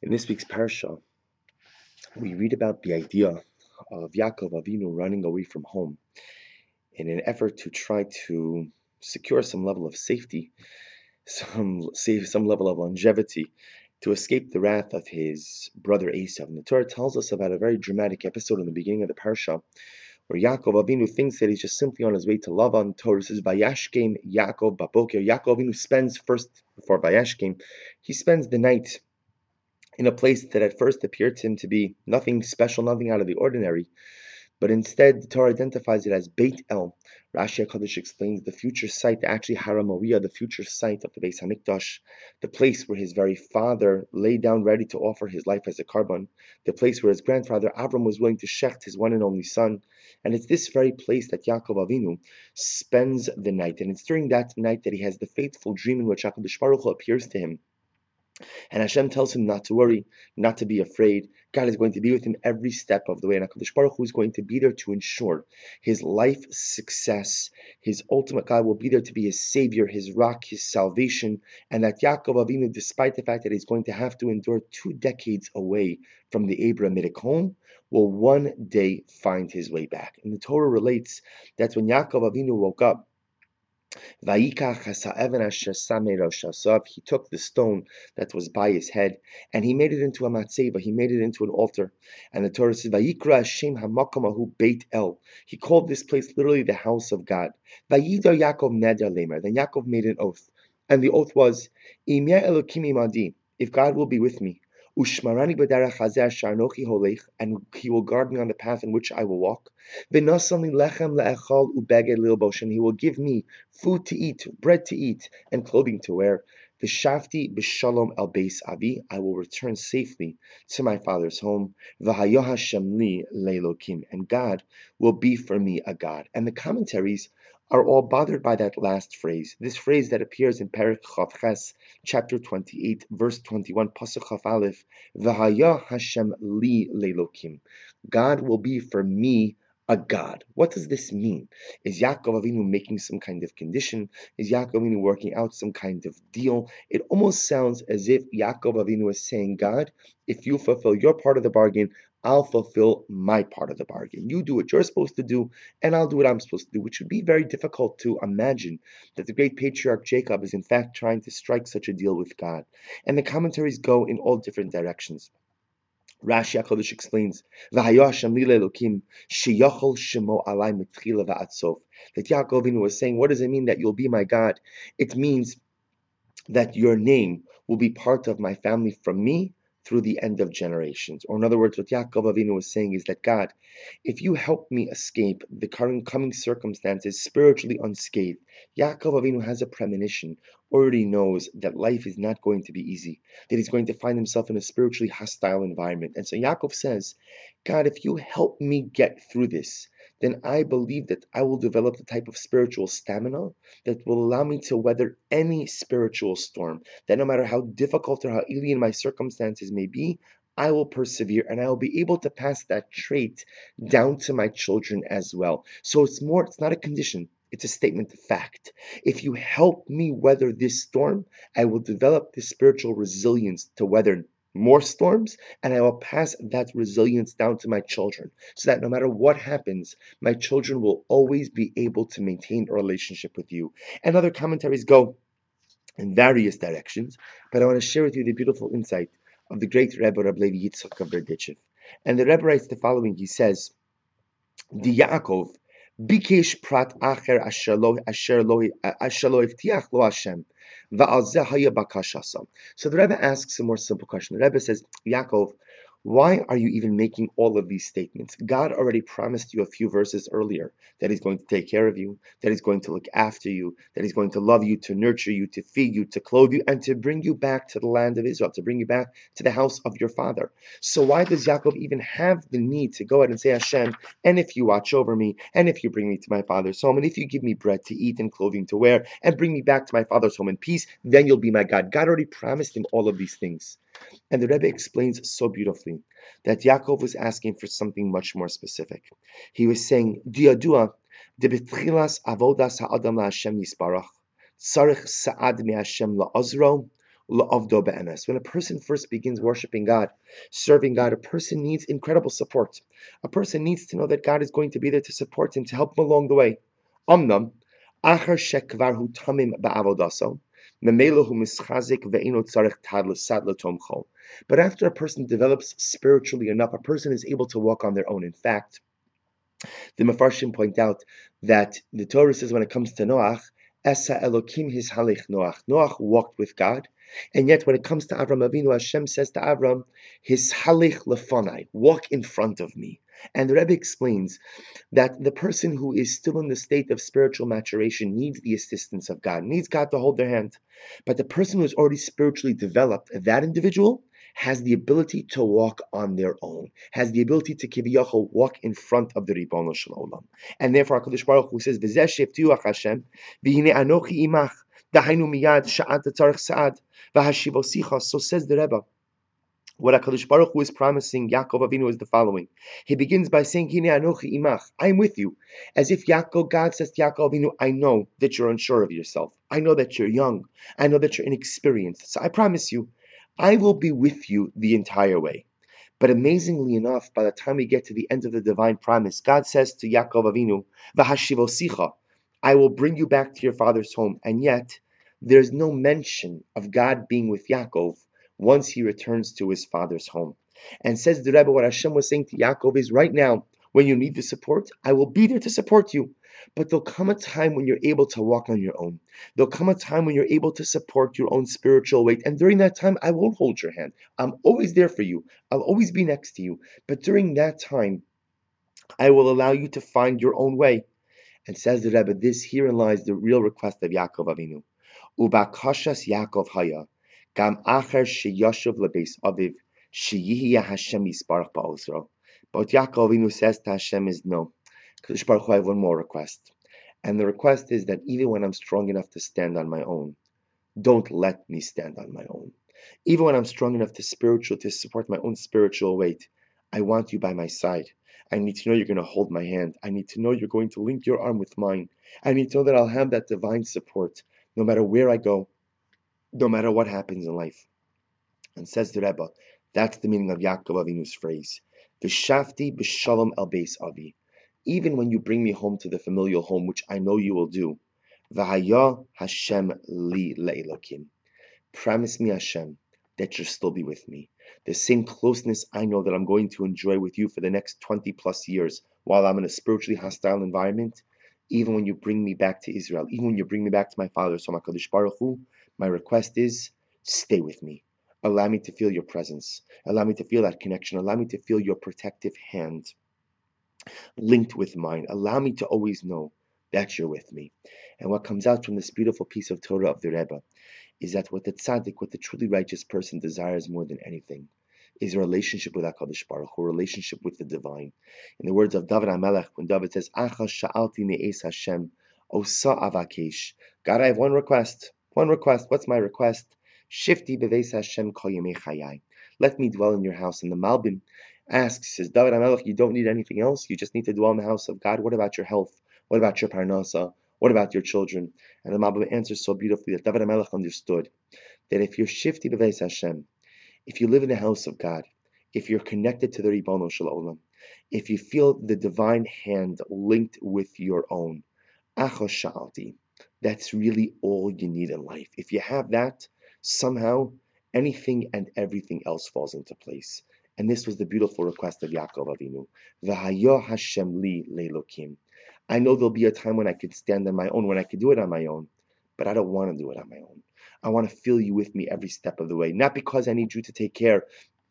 In this week's parsha, we read about the idea of Yaakov Avinu running away from home in an effort to try to secure some level of safety, some level of longevity, to escape the wrath of his brother Esav. And the Torah tells us about a very dramatic episode in the beginning of the parsha, where Yaakov Avinu thinks that he's just simply on his way to Lavan. The Torah says, "Vayashkem Yaakov baboker." Yaakov Avinu spends first before Vayashkem, he spends the night in a place that at first appeared to him to be nothing special, nothing out of the ordinary, but instead the Torah identifies it as Beit El. Rashi HaKadosh explains the future site, actually Har HaMoriah, the future site of the Beis HaMikdash, the place where his very father lay down ready to offer his life as a carbon, the place where his grandfather Avram was willing to shecht his one and only son. And it's this very place that Yaakov Avinu spends the night. And it's during that night that he has the fateful dream in which HaKadosh Baruch Hu appears to him. And Hashem tells him not to worry, not to be afraid. God is going to be with him every step of the way. And HaKadosh Baruch Hu is going to be there to ensure his life success. His ultimate God will be there to be his savior, his rock, his salvation. And that Yaakov Avinu, despite the fact that he's going to have to endure 2 decades away from the Abrahamic home, will one day find his way back. And the Torah relates that when Yaakov Avinu woke up, he took the stone that was by his head and he made it into a matzeva, he made it into an altar. And the Torah says, Vayikra Hashem hamakahu Beit El. He called this place literally the house of God. Vayidar Yaakov neder lemer. Then Yaakov made an oath. And the oath was, Im yeh Elokim imadi, if God will be with me, Ushmarani b'derech hazeh asher anochi holech, and he will guard me on the path in which I will walk. V'nasan li lechem le'echal ubeged lilbosh, and he will give me food to eat, bread to eat, and clothing to wear. V'shafti b'shalom el beis avi, I will return safely to my father's home. V'hayo Hashem li le'elokim, and God will be for me a God. And the commentaries are all bothered by that last phrase. This phrase that appears in Perek Chav Ches, chapter 28, verse 21, Pasuk Chav Aleph, V'haya Hashem li le'elokim. God will be for me a God. What does this mean? Is Yaakov Avinu making some kind of condition? Is Yaakov Avinu working out some kind of deal? It almost sounds as if Yaakov Avinu is saying, God, if you fulfill your part of the bargain, I'll fulfill my part of the bargain. You do what you're supposed to do, and I'll do what I'm supposed to do, which would be very difficult to imagine that the great patriarch Jacob is in fact trying to strike such a deal with God. And the commentaries go in all different directions. Rashi HaKadosh explains, "V'hayo Hashem li le'elokim sheyachol shemo alai mitchila va'ad sof." That Yaakov Avinu was saying, what does it mean that you'll be my God? It means that your name will be part of my family from me through the end of generations. Or in other words, what Yaakov Avinu was saying is that God, if you help me escape the current coming circumstances spiritually unscathed, Yaakov Avinu has a premonition, already knows that life is not going to be easy, that he's going to find himself in a spiritually hostile environment. And so Yaakov says, God, if you help me get through this, then I believe that I will develop the type of spiritual stamina that will allow me to weather any spiritual storm, that no matter how difficult or how alien my circumstances may be, I will persevere and I will be able to pass that trait down to my children as well. So it's not a condition, it's a statement of fact. If you help me weather this storm, I will develop the spiritual resilience to weather more storms, and I will pass that resilience down to my children, so that no matter what happens, my children will always be able to maintain a relationship with you. And other commentaries go in various directions, but I want to share with you the beautiful insight of the great Rebbe Reb Levi Yitzchak of Berdichev. And the Rebbe writes the following. He says, "Di Yaakov bikesh prat acher asher lo iftiach lo Hashem va'al zeh haya bakashasam." So the Rebbe asks a more simple question. The Rebbe says, Yaakov, why are you even making all of these statements? God already promised you a few verses earlier that he's going to take care of you, that he's going to look after you, that he's going to love you, to nurture you, to feed you, to clothe you, and to bring you back to the land of Israel, to bring you back to the house of your father. So why does Yaakov even have the need to go ahead and say, Hashem, and if you watch over me, and if you bring me to my father's home, and if you give me bread to eat and clothing to wear, and bring me back to my father's home in peace, then you'll be my God. God already promised him all of these things. And the Rebbe explains so beautifully that Yaakov was asking for something much more specific. He was saying, Diadua, de betchilas avodas ha'adam la'Hashem yisbarach, tzarich sa'ad me'Hashem la'azro, la'avdo be'emes. When a person first begins worshiping God, serving God, a person needs incredible support. A person needs to know that God is going to be there to support him, to help him along the way. Amnam, achar shekvar hu tamim ba'avodaso, memelo hu mischazik ve'ino tzarech tad l'sad l'tomcho. But after a person develops spiritually enough, a person is able to walk on their own. In fact, the Mefarshim point out that the Torah says when it comes to Noach, Esa Elokim his halich Noach. Noach walked with God, and yet when it comes to Avram Avinu, Hashem says to Avram, his halich lefonai, walk in front of me. And the Rebbe explains that the person who is still in the state of spiritual maturation needs the assistance of God, needs God to hold their hand. But the person who is already spiritually developed, that individual has the ability to walk on their own, has the ability to kiviyachol walk in front of the Ribono Shel Olam. And therefore HaKadosh Baruch Hu says, V'zeh sheftiuach Hashem, v'hine anochi imach, dahainu miyad sha'at tzarech sa'ad, v'hashivosicha. So says the Rebbe. What HaKadosh Baruch Hu is promising Yaakov Avinu is the following. He begins by saying, Hine anochi imach, I'm with you. As if God says to Yaakov Avinu, I know that you're unsure of yourself. I know that you're young. I know that you're inexperienced. So I promise you, I will be with you the entire way. But amazingly enough, by the time we get to the end of the divine promise, God says to Yaakov Avinu, V'hashivosicha, I will bring you back to your father's home. And yet, there's no mention of God being with Yaakov once he returns to his father's home. And says the Rebbe, what Hashem was saying to Yaakov is, right now, when you need the support, I will be there to support you. But there'll come a time when you're able to walk on your own. There'll come a time when you're able to support your own spiritual weight. And during that time, I won't hold your hand. I'm always there for you. I'll always be next to you. But during that time, I will allow you to find your own way. And says the Rebbe, this herein lies the real request of Yaakov Avinu. Ubakashas Yaakov haya, gam acher sheyashuv lebeis aviv, sheyihiya Hashem yisparach ba'osro. But Yaakov Avinu says to Hashem is no. Kadosh Baruch Hu, I have one more request. And the request is that even when I'm strong enough to stand on my own, don't let me stand on my own. Even when I'm strong enough to support my own spiritual weight, I want you by my side. I need to know you're going to hold my hand. I need to know you're going to link your arm with mine. I need to know that I'll have that divine support no matter where I go, no matter what happens in life. And says the Rebbe, that's the meaning of Yaakov Avinu's phrase, V'shafti b'shalom el beis avi. Even when you bring me home to the familial home, which I know you will do, V'haya Hashem li le'elokim. Promise me, Hashem, that you'll still be with me. The same closeness I know that I'm going to enjoy with you for the next 20 plus years while I'm in a spiritually hostile environment, even when you bring me back to Israel, even when you bring me back to my father's home, HaKadosh Baruch Hu, my request is, stay with me. Allow me to feel your presence. Allow me to feel that connection. Allow me to feel your protective hand linked with mine. Allow me to always know that you're with me. And what comes out from this beautiful piece of Torah of the Rebbe is that what the tzaddik, what the truly righteous person desires more than anything is a relationship with HaKadosh Baruch Hu, a relationship with the divine. In the words of David HaMelech, when David says, Acha sha'alti ne'es Hashem, osa avakesh. God, I have one request. One request. What's my request? Shifti beveis Hashem kol yemei chayai. Let me dwell in your house. And the Malbim asks, says, David HaMelech, you don't need anything else. You just need to dwell in the house of God. What about your health? What about your parnasa? What about your children? And the Malbim answers so beautifully that David HaMelech understood that if you're shifty beveis Hashem, if you live in the house of God, if you're connected to the Ribono Shel Olam, if you feel the divine hand linked with your own, Acha sha'alti, that's really all you need in life. If you have that, somehow anything and everything else falls into place. And this was the beautiful request of Yaakov Avinu. V'haya Hashem li le'elokim. I know there'll be a time when I could stand on my own, when I could do it on my own, but I don't want to do it on my own. I want to feel you with me every step of the way, not because I need you to take care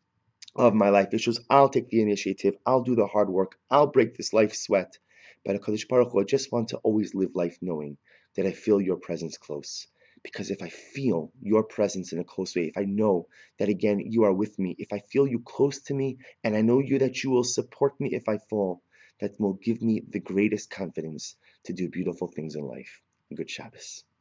of my life issues. I'll take the initiative. I'll do the hard work. I'll break this life sweat. But HaKadosh Baruch Hu, I just want to always live life knowing that I feel your presence close. Because if I feel your presence in a close way, if I know that again you are with me, if I feel you close to me, and I know that you will support me if I fall, that will give me the greatest confidence to do beautiful things in life. Good Shabbos.